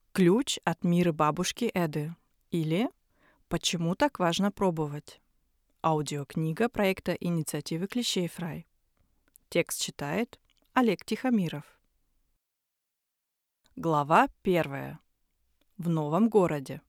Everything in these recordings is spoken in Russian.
Ключ от мира бабушки Эды или «Почему так важно пробовать?» Аудиокнига проекта инициативы Клещей Фрай. Текст читает Олег Тихомиров. Глава 1. В новом городе.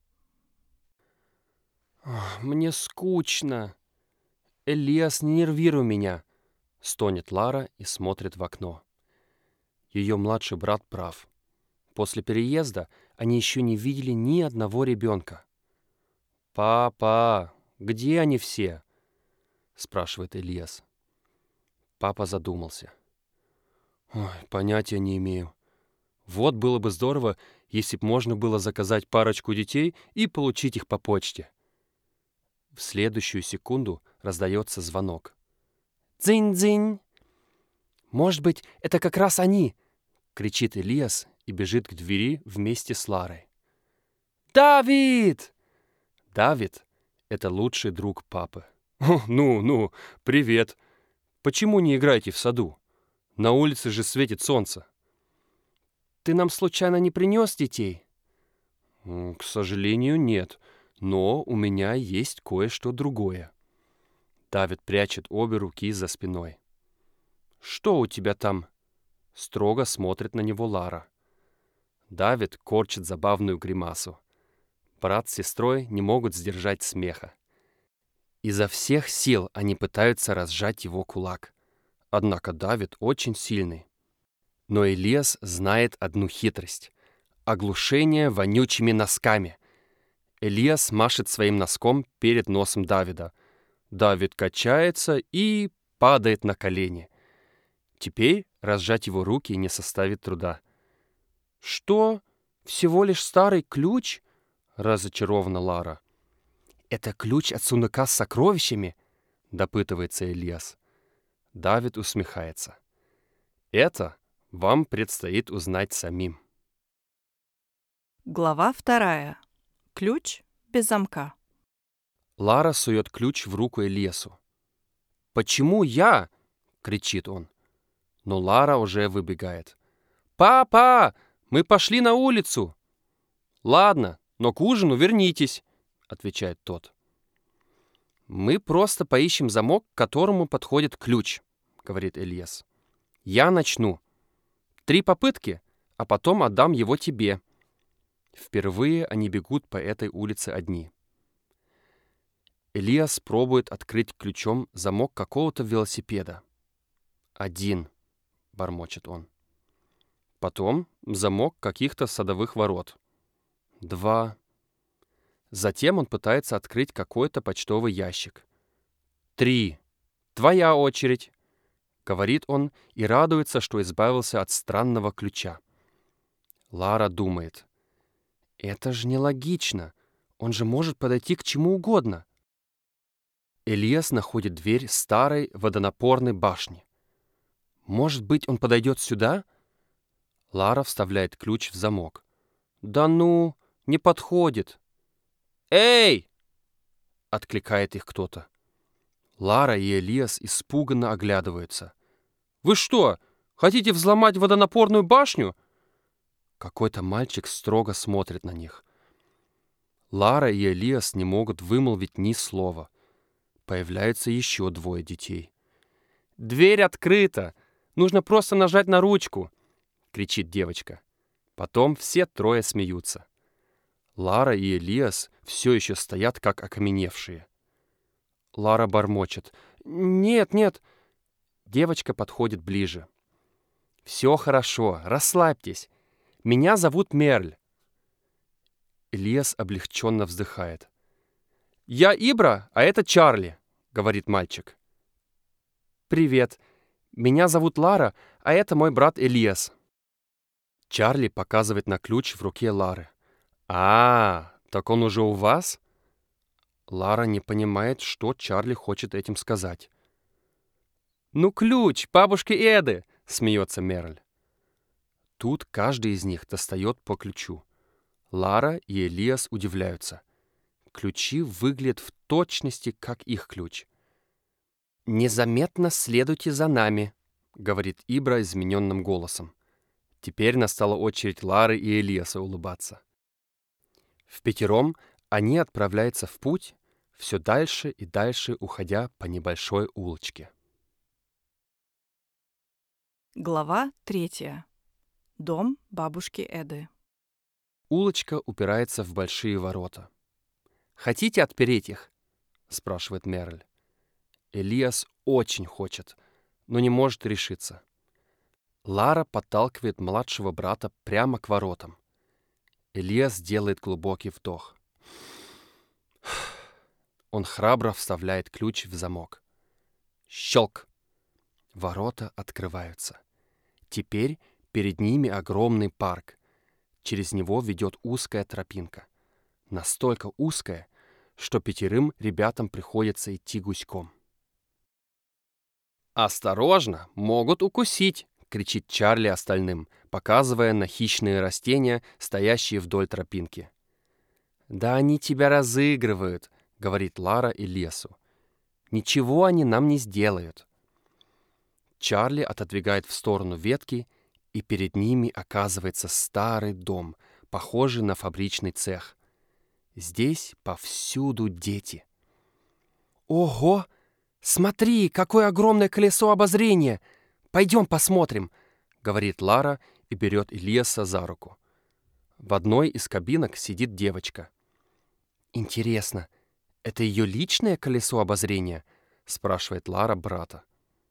«Мне скучно. Элиас, не нервируй меня», — стонет Лара и смотрит в окно. Ее младший брат прав. После переезда они еще не видели ни одного ребенка. «Папа, где они все?» — спрашивает Элиас. Папа задумался. Понятия не имею. Вот было бы здорово, если б можно было заказать парочку детей и получить их по почте. В следующую секунду раздается звонок. «Дзынь-дзынь!» «Может быть, это как раз они!» — кричит Элиас и бежит к двери вместе с Ларой. «Давид!» Давид — это лучший друг папы. «Ну, привет! Почему не играете в саду? На улице же светит солнце». «Ты нам случайно не принес детей?» «К сожалению, нет, но у меня есть кое-что другое». Давид прячет обе руки за спиной. «Что у тебя там?» Строго смотрит на него Лара. Давид корчит забавную гримасу. Брат с сестрой не могут сдержать смеха. Изо всех сил они пытаются разжать его кулак. Однако Давид очень сильный. Но Элиас знает одну хитрость — оглушение вонючими носками. Элиас машет своим носком перед носом Давида. Давид качается и падает на колени. Теперь разжать его руки не составит труда. «Что? Всего лишь старый ключ?» — разочарована Лара. «Это ключ от сундука с сокровищами?» — допытывается Элиас. Давид усмехается. «Это вам предстоит узнать самим». Глава 2. Ключ без замка. Лара сует ключ в руку Элиасу. «Почему я?» — кричит он. Но Лара уже выбегает. «Папа, мы пошли на улицу!» «Ладно, но к ужину вернитесь», — отвечает тот. «Мы просто поищем замок, к которому подходит ключ», — говорит Элиас. «Я начну. 3 попытки, а потом отдам его тебе». Впервые они бегут по этой улице одни. Элиас пробует открыть ключом замок какого-то велосипеда. 1, бормочет он. Потом замок каких-то садовых ворот. 2. Затем он пытается открыть какой-то почтовый ящик. 3. Твоя очередь, говорит он и радуется, что избавился от странного ключа. Лара думает. Это же нелогично. Он же может подойти к чему угодно. Элиас находит дверь старой водонапорной башни. Может быть, он подойдет сюда? Лара вставляет ключ в замок. Да ну, не подходит. «Эй!» — откликает их кто-то. Лара и Элиас испуганно оглядываются. «Вы что, хотите взломать водонапорную башню?» Какой-то мальчик строго смотрит на них. Лара и Элиас не могут вымолвить ни слова. Появляются еще 2 детей. «Дверь открыта! Нужно просто нажать на ручку!» — кричит девочка. Потом все 3 смеются. Лара и Элиас все еще стоят, как окаменевшие. Лара бормочет. «Нет, нет!» Девочка подходит ближе. «Все хорошо, расслабьтесь. Меня зовут Мерль». Элиас облегченно вздыхает. «Я Ибра, а это Чарли», — говорит мальчик. «Привет. Меня зовут Лара, а это мой брат Элиас». Чарли показывает на ключ в руке Лары. Так он уже у вас?» Лара не понимает, что Чарли хочет этим сказать. «Ну, ключ бабушки Эды!» — смеется Мерль. Тут каждый из них достает по ключу. Лара и Элиас удивляются. Ключи выглядят в точности, как их ключ. «Незаметно следуйте за нами», — говорит Ибра измененным голосом. Теперь настала очередь Лары и Элиаса улыбаться. Впятером они отправляются в путь, все дальше и дальше уходя по небольшой улочке. Глава 3. Дом бабушки Эды. Улочка упирается в большие ворота. «Хотите отпереть их?» — спрашивает Мерль. Элиас очень хочет, но не может решиться. Лара подталкивает младшего брата прямо к воротам. Элиас делает глубокий вдох. Он храбро вставляет ключ в замок. Щелк! Ворота открываются. Теперь перед ними огромный парк. Через него ведет узкая тропинка. Настолько узкая, что 5 ребятам приходится идти гуськом. «Осторожно, могут укусить!» — кричит Чарли остальным, показывая на хищные растения, стоящие вдоль тропинки. «Да они тебя разыгрывают!» — говорит Лара Элиасу. «Ничего они нам не сделают!» Чарли отодвигает в сторону ветки, и перед ними оказывается старый дом, похожий на фабричный цех. Здесь повсюду дети. «Ого! Смотри, какое огромное колесо обозрения! Пойдем посмотрим!» — говорит Лара и берет Элиаса за руку. В одной из кабинок сидит девочка. «Интересно, это ее личное колесо обозрения?» — спрашивает Лара брата.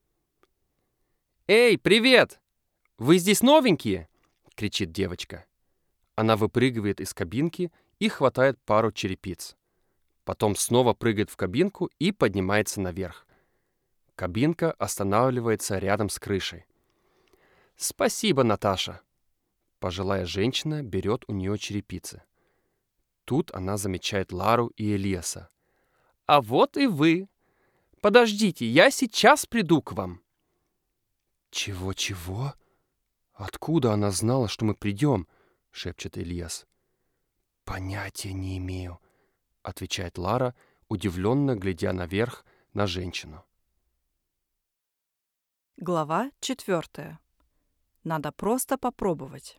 «Эй, привет! Вы здесь новенькие?» — кричит девочка. Она выпрыгивает из кабинки и хватает пару черепиц. Потом снова прыгает в кабинку и поднимается наверх. Кабинка останавливается рядом с крышей. «Спасибо, Наташа!» Пожилая женщина берет у нее черепицы. Тут она замечает Лару и Элиаса. «А вот и вы! Подождите, я сейчас приду к вам!» «Чего-чего? Откуда она знала, что мы придем?» — шепчет Элиас. «Понятия не имею», — отвечает Лара, удивленно глядя наверх на женщину. Глава 4. Надо просто попробовать.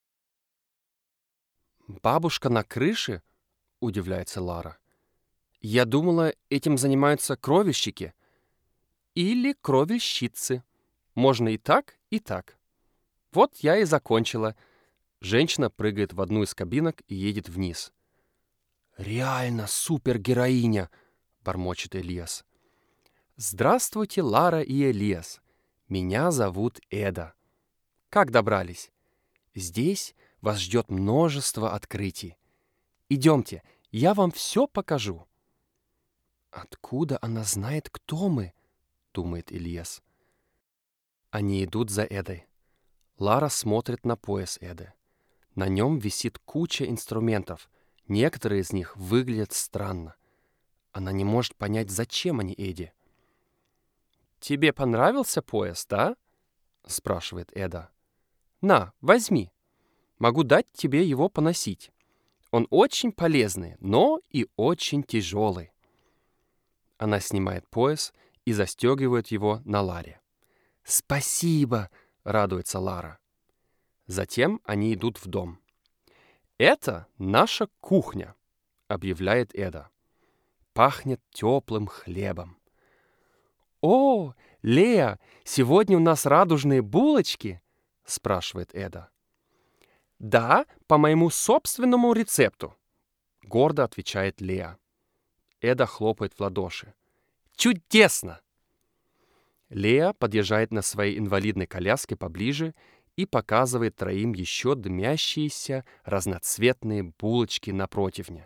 «Бабушка на крыше?» — удивляется Лара. «Я думала, этим занимаются кровельщики. Или кровельщицы. Можно и так, и так. Вот я и закончила». Женщина прыгает в одну из кабинок и едет вниз. «Реально супергероиня!» — бормочет Элиас. «Здравствуйте, Лара и Элиас. Меня зовут Эда. Как добрались? Здесь вас ждет множество открытий. Идемте, я вам все покажу». «Откуда она знает, кто мы?» — думает Элиас. Они идут за Эдой. Лара смотрит на пояс Эды. На нем висит куча инструментов. Некоторые из них выглядят странно. Она не может понять, зачем они Эде. «Тебе понравился пояс, да?» — спрашивает Эда. «На, возьми. Могу дать тебе его поносить. Он очень полезный, но и очень тяжелый». Она снимает пояс и застегивает его на Ларе. «Спасибо!» — радуется Лара. Затем они идут в дом. «Это наша кухня», — объявляет Эда. Пахнет теплым хлебом. «О, Леа, сегодня у нас радужные булочки?» — спрашивает Эда. «Да, по моему собственному рецепту», — гордо отвечает Леа. Эда хлопает в ладоши. «Чудесно!» Леа подъезжает на своей инвалидной коляске поближе и показывает 3 еще дымящиеся разноцветные булочки на противне.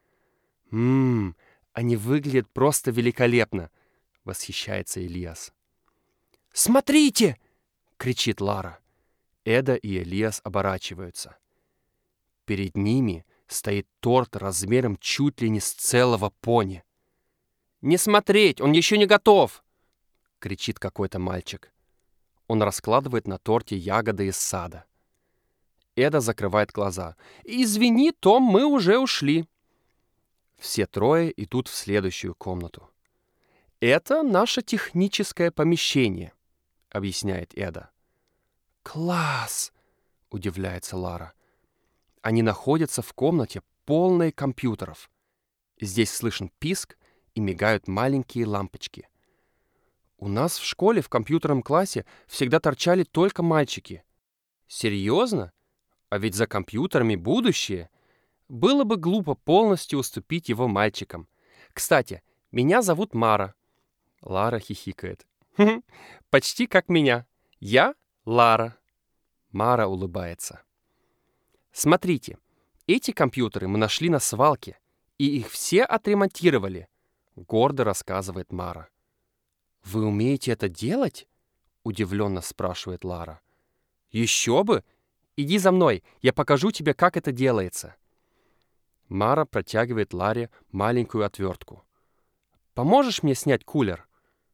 Они выглядят просто великолепно!» — восхищается Элиас. «Смотрите!» — кричит Лара. Эда и Элиас оборачиваются. Перед ними стоит торт размером чуть ли не с целого пони. «Не смотреть, он еще не готов!» — кричит какой-то мальчик. Он раскладывает на торте ягоды из сада. Эда закрывает глаза. «Извини, Том, мы уже ушли». Все 3 идут в следующую комнату. «Это наше техническое помещение», — объясняет Эда. «Класс!» — удивляется Лара. Они находятся в комнате, полной компьютеров. Здесь слышен писк и мигают маленькие лампочки. У нас в школе в компьютерном классе всегда торчали только мальчики. Серьезно? А ведь за компьютерами будущее. Было бы глупо полностью уступить его мальчикам. Кстати, меня зовут Мара. Лара хихикает. Почти как меня. Я Лара. Мара улыбается. Смотрите, эти компьютеры мы нашли на свалке, и их все отремонтировали, гордо рассказывает Мара. Вы умеете это делать? Удивленно спрашивает Лара. Еще бы! Иди за мной, я покажу тебе, как это делается. Мара протягивает Ларе маленькую отвертку. Поможешь мне снять кулер?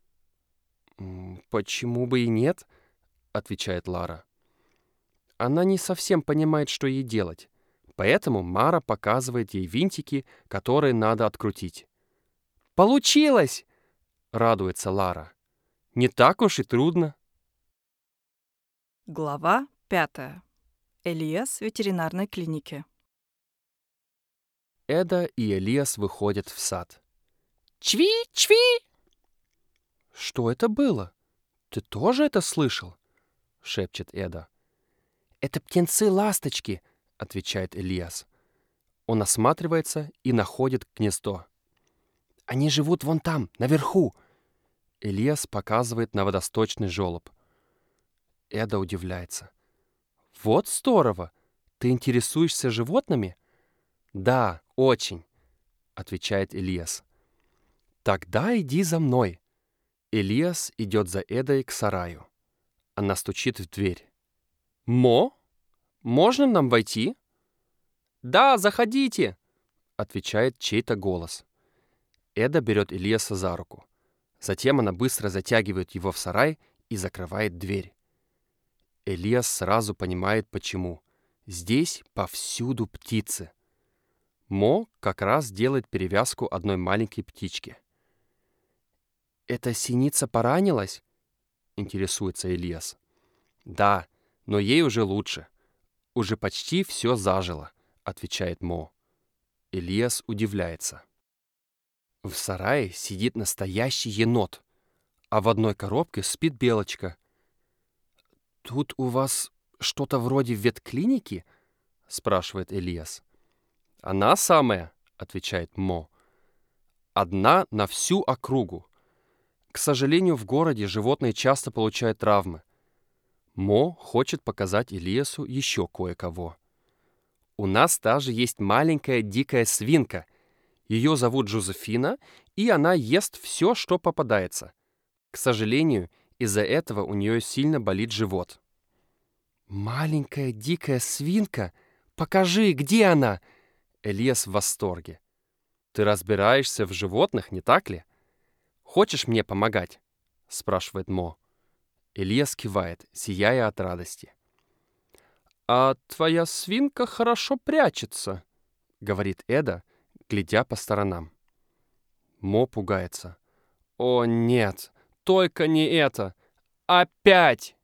Почему бы и нет? Отвечает Лара. Она не совсем понимает, что ей делать, поэтому Мара показывает ей винтики, которые надо открутить. «Получилось!» — радуется Лара. «Не так уж и трудно». Глава 5. Элиас в ветеринарной клинике. Эда и Элиас выходят в сад. «Чви-чви!» «Что это было? Ты тоже это слышал?» — шепчет Эда. «Это птенцы-ласточки», — отвечает Элиас. Он осматривается и находит гнездо. «Они живут вон там, наверху!» Элиас показывает на водосточный желоб. Эда удивляется. «Вот здорово! Ты интересуешься животными?» «Да, очень», — отвечает Элиас. «Тогда иди за мной». Элиас идет за Эдой к сараю. Она стучит в дверь. «Мо? Можно нам войти?» «Да, заходите», — отвечает чей-то голос. Эда берет Элиаса за руку. Затем она быстро затягивает его в сарай и закрывает дверь. Элиас сразу понимает, почему. Здесь повсюду птицы. Мо как раз делает перевязку одной маленькой птичке. «Эта синица поранилась?» — интересуется Элиас. «Да, но ей уже лучше. Уже почти все зажило», — отвечает Мо. Элиас удивляется. В сарае сидит настоящий енот, а в одной коробке спит белочка. «Тут у вас что-то вроде ветклиники?» — спрашивает Элиас. «Она самая», — отвечает Мо. «Одна на всю округу. К сожалению, в городе животные часто получают травмы. Мо хочет показать Элиасу еще кое-кого. У нас даже есть маленькая дикая свинка. Ее зовут Жозефина, и она ест все, что попадается. К сожалению, из-за этого у нее сильно болит живот». «Маленькая дикая свинка? Покажи, где она?» Элиас в восторге. «Ты разбираешься в животных, не так ли? Хочешь мне помогать?» — спрашивает Мо. Элиас кивает, сияя от радости. «А твоя свинка хорошо прячется», — говорит Эда, глядя по сторонам. Мо пугается. «О, нет, только не это! Опять!»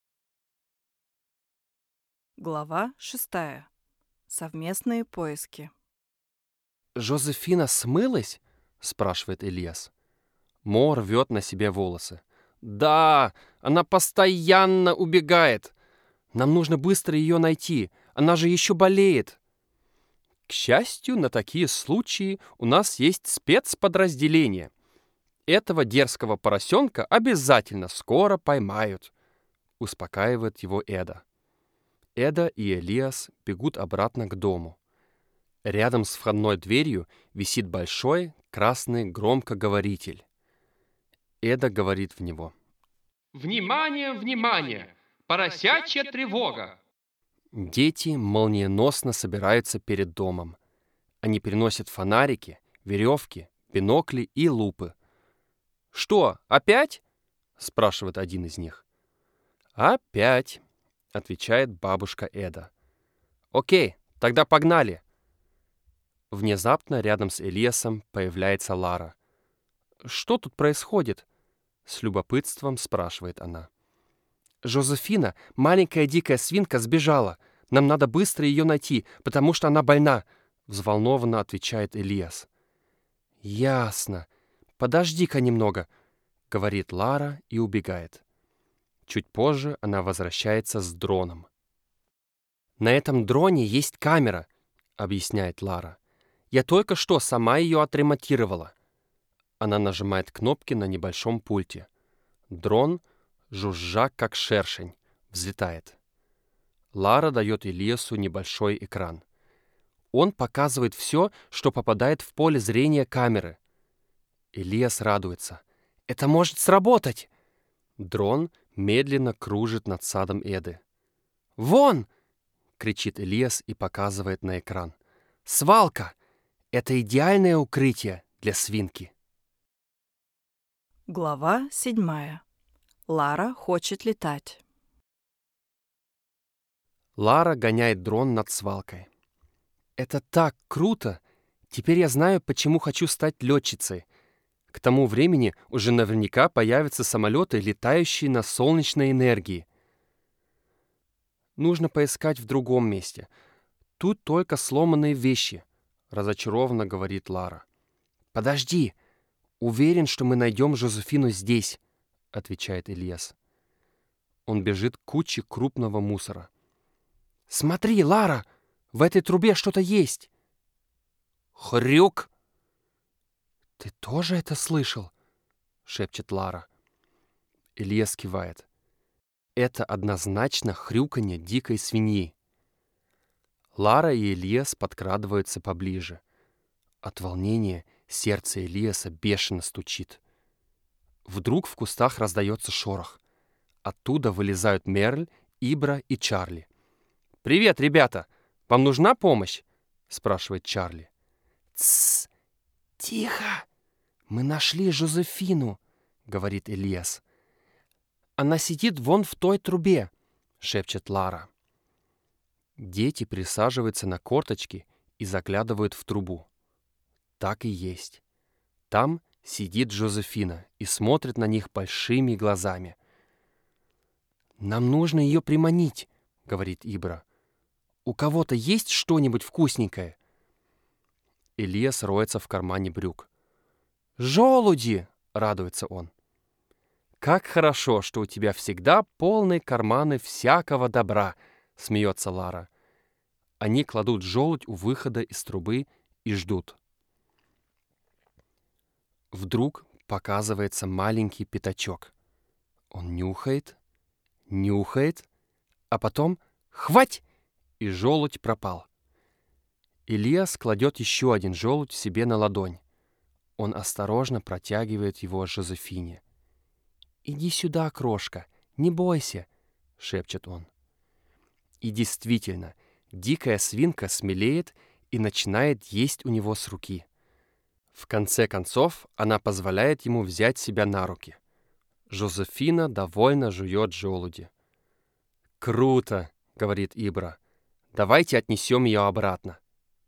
Глава 6. Совместные поиски. «Жозефина смылась?» — спрашивает Элиас. Мо рвет на себе волосы. «Да, она постоянно убегает. Нам нужно быстро ее найти. Она же еще болеет». «К счастью, на такие случаи у нас есть спецподразделение. Этого дерзкого поросенка обязательно скоро поймают», — успокаивает его Эда. Эда и Элиас бегут обратно к дому. Рядом с входной дверью висит большой красный громкоговоритель. Эда говорит в него. «Внимание, внимание! Поросячья тревога!» Дети молниеносно собираются перед домом. Они приносят фонарики, веревки, бинокли и лупы. «Что, опять?» — спрашивает один из них. «Опять», — отвечает бабушка Эда. «Окей, тогда погнали». Внезапно рядом с Элиасом появляется Лара. «Что тут происходит?» — с любопытством спрашивает она. «Жозефина, маленькая дикая свинка, сбежала. Нам надо быстро ее найти, потому что она больна», — взволнованно отвечает Элиас. «Ясно. Подожди-ка немного», — говорит Лара и убегает. Чуть позже она возвращается с дроном. «На этом дроне есть камера», — объясняет Лара. «Я только что сама ее отремонтировала». Она нажимает кнопки на небольшом пульте. Дрон, жужжа как шершень, взлетает. Лара дает Элиасу небольшой экран. Он показывает все, что попадает в поле зрения камеры. Элиас радуется. «Это может сработать!» Дрон медленно кружит над садом Эды. «Вон!» — кричит Элиас и показывает на экран. «Свалка! Это идеальное укрытие для свинки!» Глава 7. Лара хочет летать. Лара гоняет дрон над свалкой. «Это так круто! Теперь я знаю, почему хочу стать летчицей. К тому времени уже наверняка появятся самолеты, летающие на солнечной энергии. Нужно поискать в другом месте. Тут только сломанные вещи», — разочарованно говорит Лара. «Подожди! Уверен, что мы найдем Жозефину здесь», — отвечает Элиас. Он бежит к куче крупного мусора. «Смотри, Лара! В этой трубе что-то есть!» «Хрюк!» «Ты тоже это слышал?» — шепчет Лара. Элиас кивает. Это однозначно хрюканье дикой свиньи. Лара и Элиас подкрадываются поближе. От волнения сердце Элиаса бешено стучит. Вдруг в кустах раздается шорох. Оттуда вылезают Мерль, Ибра и Чарли. «Привет, ребята! Вам нужна помощь?» — спрашивает Чарли. «Тссс! Тихо! Мы нашли Жозефину!» — говорит Элиас. «Она сидит вон в той трубе!» — шепчет Лара. Дети присаживаются на корточки и заглядывают в трубу. Так и есть. Там сидит Жозефина и смотрит на них большими глазами. «Нам нужно ее приманить», — говорит Ибра. «У кого-то есть что-нибудь вкусненькое?» Элиас роется в кармане брюк. «Желуди!» — радуется он. «Как хорошо, что у тебя всегда полные карманы всякого добра!» — смеется Лара. Они кладут желудь у выхода из трубы и ждут. Вдруг показывается маленький пятачок. Он нюхает, а потом «хвать!» и желудь пропал. Элиас кладет еще один желудь себе на ладонь. Он осторожно протягивает его Жозефине. «Иди сюда, крошка, не бойся», — шепчет он. И действительно, дикая свинка смелеет и начинает есть у него с руки. В конце концов, она позволяет ему взять себя на руки. Жозефина довольно жует желуди. «Круто», — говорит Ибра. «Давайте отнесем ее обратно».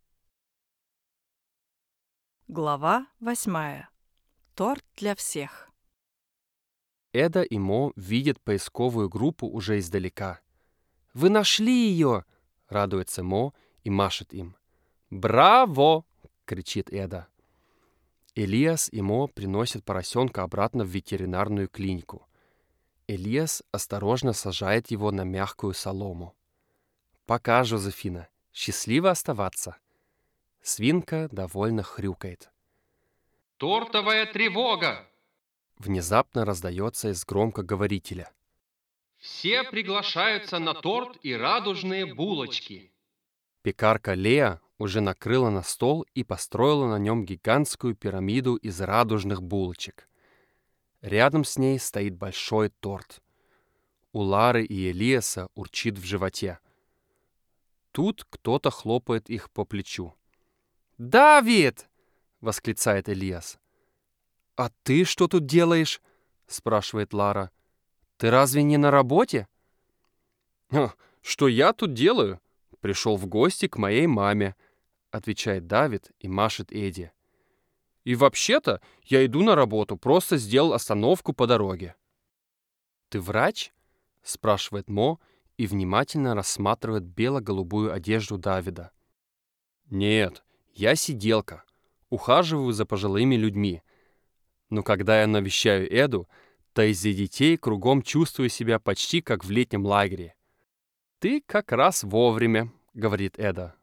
Глава 8. Торт для всех. Эда и Мо видят поисковую группу уже издалека. «Вы нашли ее!» — радуется Мо и машет им. «Браво!» — кричит Эда. Элиас и Мо приносят поросенка обратно в ветеринарную клинику. Элиас осторожно сажает его на мягкую солому. «Пока, Жозефина. Счастливо оставаться!» Свинка довольно хрюкает. Тортовая тревога! Внезапно раздается из громкоговорителя. Все приглашаются на торт и радужные булочки. Пекарка Леа уже накрыла на стол и построила на нем гигантскую пирамиду из радужных булочек. Рядом с ней стоит большой торт. У Лары и Элиаса урчит в животе. Тут кто-то хлопает их по плечу. «Давид!» — восклицает Элиас. «А ты что тут делаешь?» — спрашивает Лара. «Ты разве не на работе?» «Что я тут делаю? Пришел в гости к моей маме», — отвечает Давид и машет Эдди. «И вообще-то я иду на работу, просто сделал остановку по дороге». «Ты врач?» — спрашивает Мо и внимательно рассматривает бело-голубую одежду Давида. «Нет, Я сиделка, ухаживаю за пожилыми людьми. Но когда я навещаю Эду, то из-за детей кругом чувствую себя почти как в летнем лагере. «Ты как раз вовремя», — говорит Эда.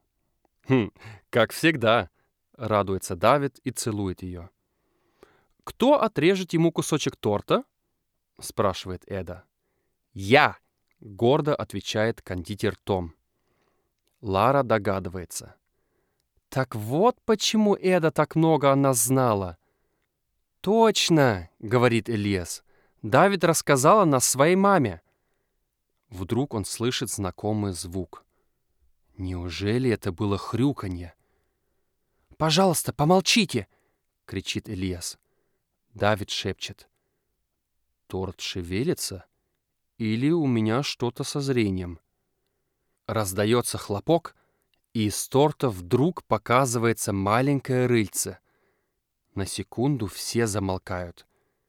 Как всегда», — радуется Давид и целует ее. «Кто отрежет ему кусочек торта?» — спрашивает Эда. «Я!» — гордо отвечает кондитер Том. Лара догадывается. «Так вот почему Эда так много о нас знала». «Точно!» — говорит Элиас. «Давид рассказал о нас своей маме». Вдруг он слышит знакомый звук. Неужели это было хрюканье? «Пожалуйста, помолчите!» — кричит Элиас. Давид шепчет. «Торт шевелится? Или у меня что-то со зрением?» Раздается хлопок, и из торта вдруг показывается маленькое рыльце. На секунду все замолкают.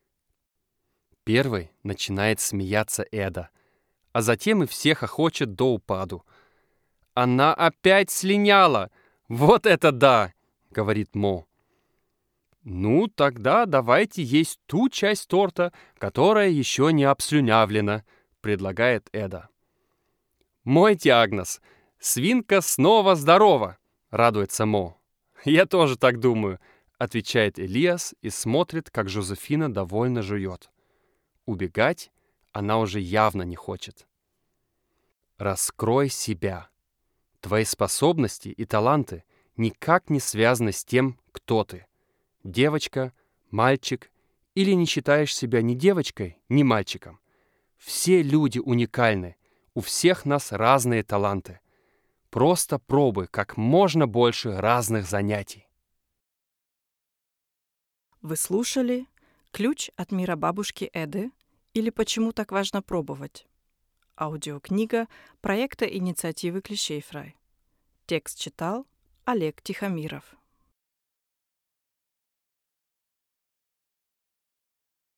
Первой начинает смеяться Эда, а затем и всех хохочет до упаду. «Она опять слиняла! Вот это да!» — говорит Мо. «Ну, тогда давайте есть ту часть торта, которая еще не обслюнявлена», — предлагает Эда. «Мой диагноз. Свинка снова здорова», — радуется Мо. «Я тоже так думаю», — отвечает Элиас и смотрит, как Жозефина довольно жует. Убегать она уже явно не хочет. Раскрой себя. Твои способности и таланты никак не связаны с тем, кто ты. Девочка, мальчик или не считаешь себя ни девочкой, ни мальчиком. Все люди уникальны, у всех нас разные таланты. Просто пробуй как можно больше разных занятий. Вы слушали «Ключ от мира бабушки Эды» или «Почему так важно пробовать?» Аудиокнига проекта инициативы Клишейфрай. Текст читал Олег Тихомиров.